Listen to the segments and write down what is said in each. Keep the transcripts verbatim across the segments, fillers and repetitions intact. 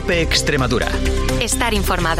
COPE Extremadura. Estar informado.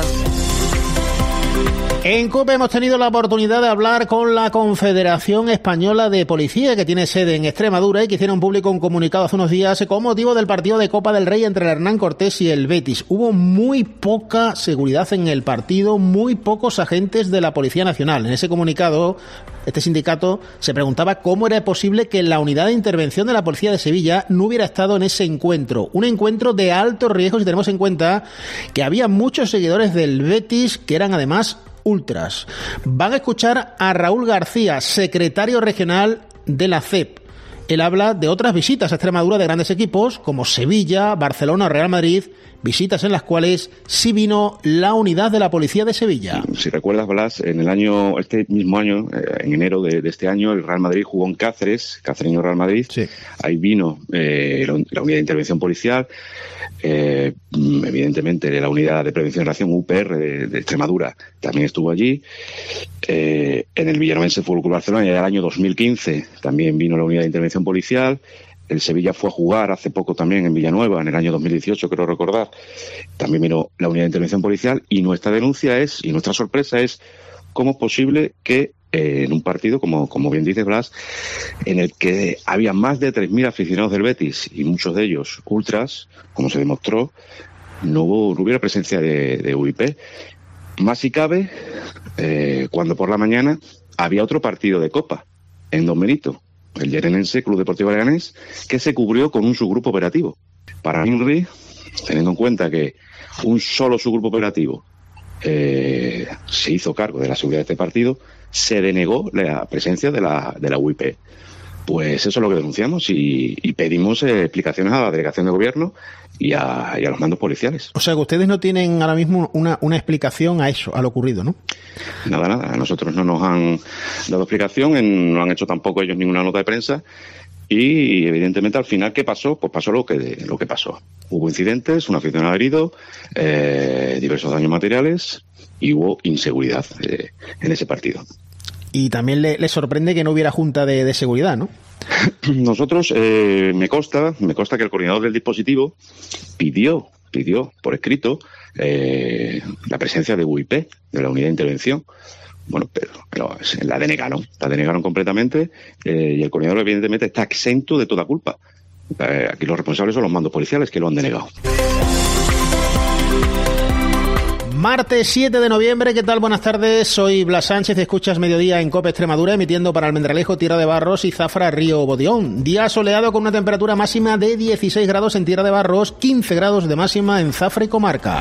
En COPE hemos tenido la oportunidad de hablar con la Confederación Española de Policía, que tiene sede en Extremadura y que hicieron público un comunicado hace unos días con motivo del partido de Copa del Rey entre el Hernán Cortés y el Betis. Hubo muy poca seguridad en el partido, muy pocos agentes de la Policía Nacional. En ese comunicado, este sindicato se preguntaba cómo era posible que la unidad de intervención de la Policía de Sevilla no hubiera estado en ese encuentro. Un encuentro de alto riesgo si tenemos en cuenta que había muchos seguidores del Betis que eran además ultras. Van a escuchar a Raúl García, secretario regional de la C E P. Él habla de otras visitas a Extremadura de grandes equipos como Sevilla, Barcelona o Real Madrid, visitas en las cuales sí vino la unidad de la Policía de Sevilla. Si recuerdas, Blas, en el año, este mismo año, en enero de, de este año, el Real Madrid jugó en Cáceres, Cacereño Real Madrid. Sí. Ahí vino eh, la unidad de intervención policial, eh, evidentemente la unidad de prevención y reacción U P R de, de Extremadura también estuvo allí. Eh, en el Villanovense Fútbol Club Barcelona, ya en el año dos mil quince, también vino la unidad de intervención policial. El Sevilla fue a jugar hace poco también en Villanueva, en el año dos mil dieciocho, creo recordar. También vino la unidad de intervención policial y nuestra denuncia es, y nuestra sorpresa es, cómo es posible que eh, en un partido, como, como bien dice Blas, en el que había más de tres mil aficionados del Betis y muchos de ellos ultras, como se demostró, no, hubo, no hubiera presencia de, de U I P. Más si cabe, eh, cuando por la mañana había otro partido de Copa en Don Benito, el Llanense Club Deportivo Leganés, que se cubrió con un subgrupo operativo. Para INRI, teniendo en cuenta que un solo subgrupo operativo eh, se hizo cargo de la seguridad de este partido, se denegó la presencia de la, de la U I P. Pues eso es lo que denunciamos y, y pedimos eh, explicaciones a la delegación de gobierno y a, y a los mandos policiales. O sea que ustedes no tienen ahora mismo una, una explicación a eso, a lo ocurrido, ¿no? Nada, nada. A nosotros no nos han dado explicación, en, no han hecho tampoco ellos ninguna nota de prensa y evidentemente al final, ¿qué pasó? Pues pasó lo que, lo que pasó. Hubo incidentes, un aficionado herido, eh, diversos daños materiales y hubo inseguridad eh, en ese partido. Y también le, le sorprende que no hubiera junta de, de seguridad, ¿no? Nosotros, eh, me consta, me consta que el coordinador del dispositivo pidió, pidió por escrito eh, la presencia de U I P, de la unidad de intervención. Bueno, pero, pero la denegaron, la denegaron completamente eh, y el coordinador evidentemente está exento de toda culpa. Eh, aquí los responsables son los mandos policiales que lo han denegado. Martes siete de noviembre, ¿qué tal? Buenas tardes, soy Blas Sánchez, escuchas Mediodía en COPE Extremadura, emitiendo para Almendralejo, Tierra de Barros y Zafra, Río Bodeón. Día soleado con una temperatura máxima de dieciséis grados en Tierra de Barros, quince grados de máxima en Zafra y comarca.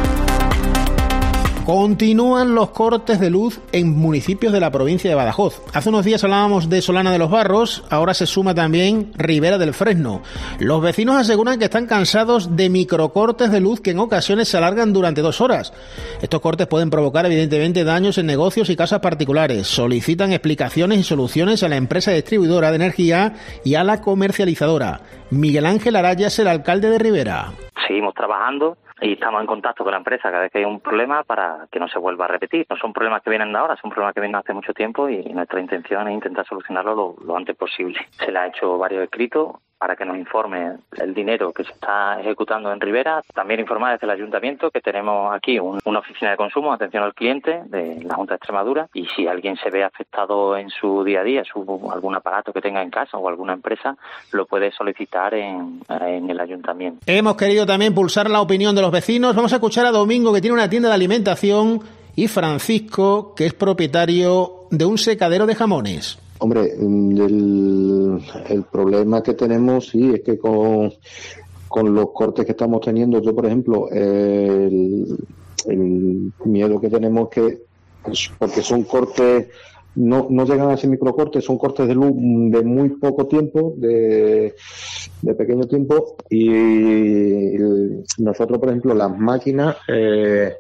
Continúan los cortes de luz en municipios de la provincia de Badajoz. Hace unos días hablábamos de Solana de los Barros, ahora se suma también Ribera del Fresno. Los vecinos aseguran que están cansados de microcortes de luz que en ocasiones se alargan durante dos horas. Estos cortes pueden provocar evidentemente daños en negocios y casas particulares. Solicitan explicaciones y soluciones a la empresa distribuidora de energía y a la comercializadora. Miguel Ángel Araya es el alcalde de Ribera. Seguimos trabajando y estamos en contacto con la empresa cada vez que hay un problema para que no se vuelva a repetir. No son problemas que vienen de ahora, son problemas que vienen hace mucho tiempo y nuestra intención es intentar solucionarlo lo, lo antes posible. Se le ha hecho varios escritos para que nos informe el dinero que se está ejecutando en Ribera. También informar desde el ayuntamiento que tenemos aquí un, una oficina de consumo, atención al cliente de la Junta de Extremadura, y si alguien se ve afectado en su día a día, su, algún aparato que tenga en casa o alguna empresa, lo puede solicitar en, en el ayuntamiento. Hemos querido también pulsar la opinión de los vecinos. Vamos a escuchar a Domingo, que tiene una tienda de alimentación, y Francisco, que es propietario de un secadero de jamones. Hombre, el, el problema que tenemos, sí, es que con, con los cortes que estamos teniendo, yo, por ejemplo, el, el miedo que tenemos es que, pues, porque son cortes, no, no llegan a ser microcortes, son cortes de luz de muy poco tiempo, de, de pequeño tiempo, y nosotros, por ejemplo, las máquinas eh,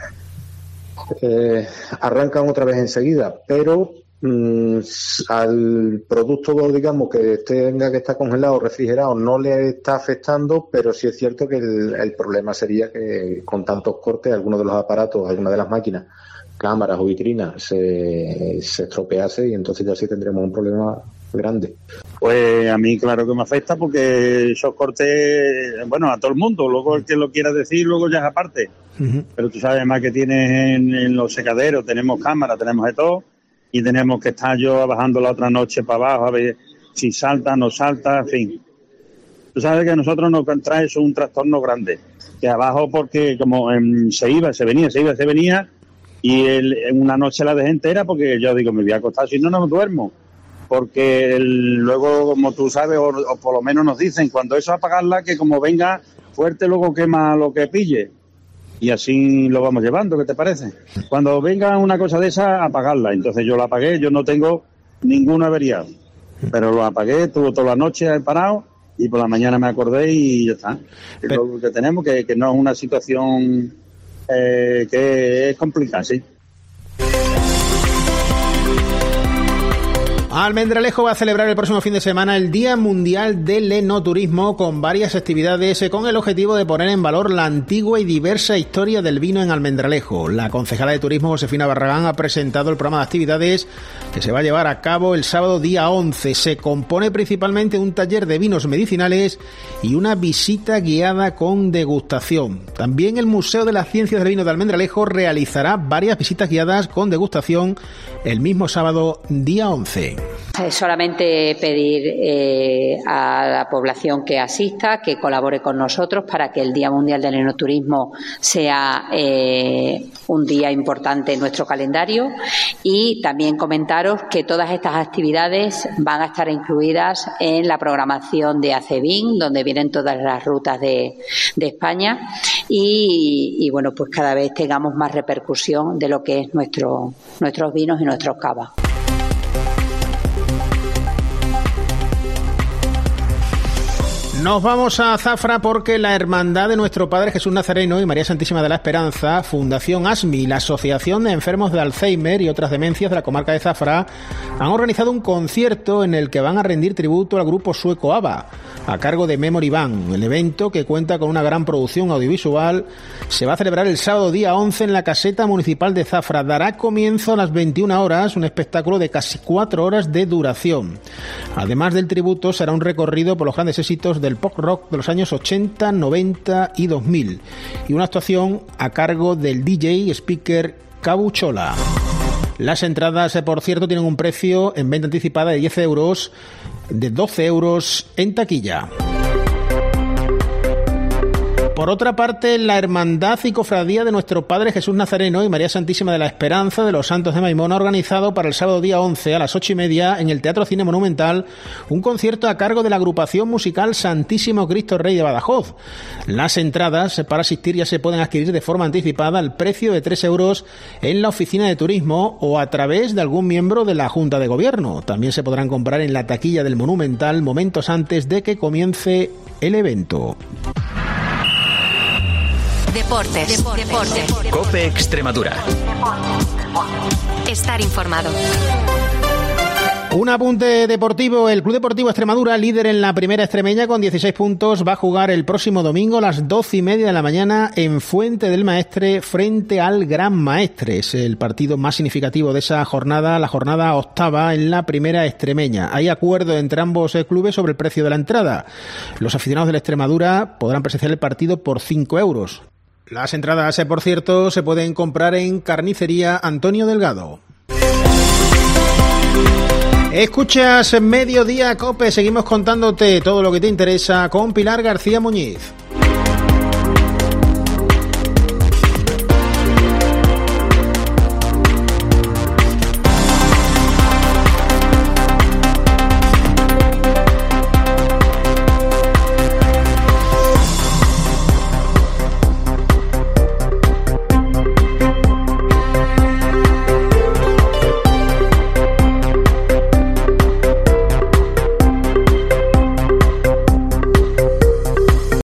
eh, arrancan otra vez enseguida, pero Mm, al producto, digamos, que tenga que estar congelado o refrigerado no le está afectando, pero sí es cierto que el, el problema sería que con tantos cortes algunos de los aparatos, algunas de las máquinas, cámaras o vitrinas se, se estropease, y entonces ya sí tendremos un problema grande. Pues a mí claro que me afecta, porque esos cortes, bueno, a todo el mundo, luego el que lo quiera decir, luego ya es aparte. Uh-huh. Pero tú sabes más que tienes en, en los secaderos, tenemos cámaras, tenemos de todo, y tenemos que estar yo bajando la otra noche para abajo a ver si salta, no salta, en fin. Tú sabes que a nosotros nos trae eso un trastorno grande, que abajo, porque como en, se iba, se venía, se iba, se venía, y el, en una noche la dejé entera, porque yo digo, me voy a acostar, si no, no me duermo. Porque el, luego, como tú sabes, o, o por lo menos nos dicen, cuando eso apagarla, que como venga fuerte, luego quema lo que pille. Y así lo vamos llevando, ¿qué te parece? Cuando venga una cosa de esa, apagarla. Entonces yo la apagué, yo no tengo ningún averiado. Pero lo apagué, estuvo toda la noche parado, y por la mañana me acordé y ya está. Es lo que tenemos, que, que no es una situación eh, que es complicada, sí. Almendralejo va a celebrar el próximo fin de semana el Día Mundial del Enoturismo, con varias actividades con el objetivo de poner en valor la antigua y diversa historia del vino en Almendralejo. La concejala de Turismo, Josefina Barragán, ha presentado el programa de actividades que se va a llevar a cabo el sábado día once. Se compone principalmente de un taller de vinos medicinales y una visita guiada con degustación. También el Museo de las Ciencias del Vino de Almendralejo realizará varias visitas guiadas con degustación el mismo sábado día once. Solamente pedir eh, a la población que asista, que colabore con nosotros para que el Día Mundial del Enoturismo sea eh, un día importante en nuestro calendario, y también comentaros que todas estas actividades van a estar incluidas en la programación de ACEVIN, donde vienen todas las rutas de, de España, y, y bueno, pues cada vez tengamos más repercusión de lo que es nuestro, nuestros vinos y nuestros cavas. Nos vamos a Zafra porque la Hermandad de Nuestro Padre Jesús Nazareno y María Santísima de la Esperanza, Fundación ASMI, la Asociación de Enfermos de Alzheimer y otras demencias de la comarca de Zafra, han organizado un concierto en el que van a rendir tributo al grupo sueco ABBA, a cargo de Memory Band. El evento, que cuenta con una gran producción audiovisual, se va a celebrar el sábado día once en la caseta municipal de Zafra. Dará comienzo a las veintiuna horas, un espectáculo de casi cuatro horas de duración. Además del tributo, será un recorrido por los grandes éxitos del pop rock de los años ochenta, noventa y dos mil, y una actuación a cargo del D J y speaker Cabuchola. Las entradas, por cierto, tienen un precio en venta anticipada de diez euros, de doce euros en taquilla. Por otra parte, la Hermandad y Cofradía de Nuestro Padre Jesús Nazareno y María Santísima de la Esperanza de los Santos de Maimón ha organizado para el sábado día once a las ocho y media en el Teatro Cine Monumental un concierto a cargo de la agrupación musical Santísimo Cristo Rey de Badajoz. Las entradas para asistir ya se pueden adquirir de forma anticipada al precio de tres euros en la oficina de turismo o a través de algún miembro de la Junta de Gobierno. También se podrán comprar en la taquilla del Monumental momentos antes de que comience el evento. Deportes. Deportes. Deportes. COPE Extremadura. Estar informado. Un apunte deportivo. El Club Deportivo Extremadura, líder en la primera extremeña con dieciséis puntos, va a jugar el próximo domingo a las doce y media de la mañana en Fuente del Maestre frente al Gran Maestre. Es el partido más significativo de esa jornada, la jornada octava en la primera extremeña. Hay acuerdo entre ambos clubes sobre el precio de la entrada. Los aficionados de la Extremadura podrán presenciar el partido por cinco euros. Las entradas, por cierto, se pueden comprar en Carnicería Antonio Delgado. Escuchas Mediodía Cope, seguimos contándote todo lo que te interesa con Pilar García Muñiz.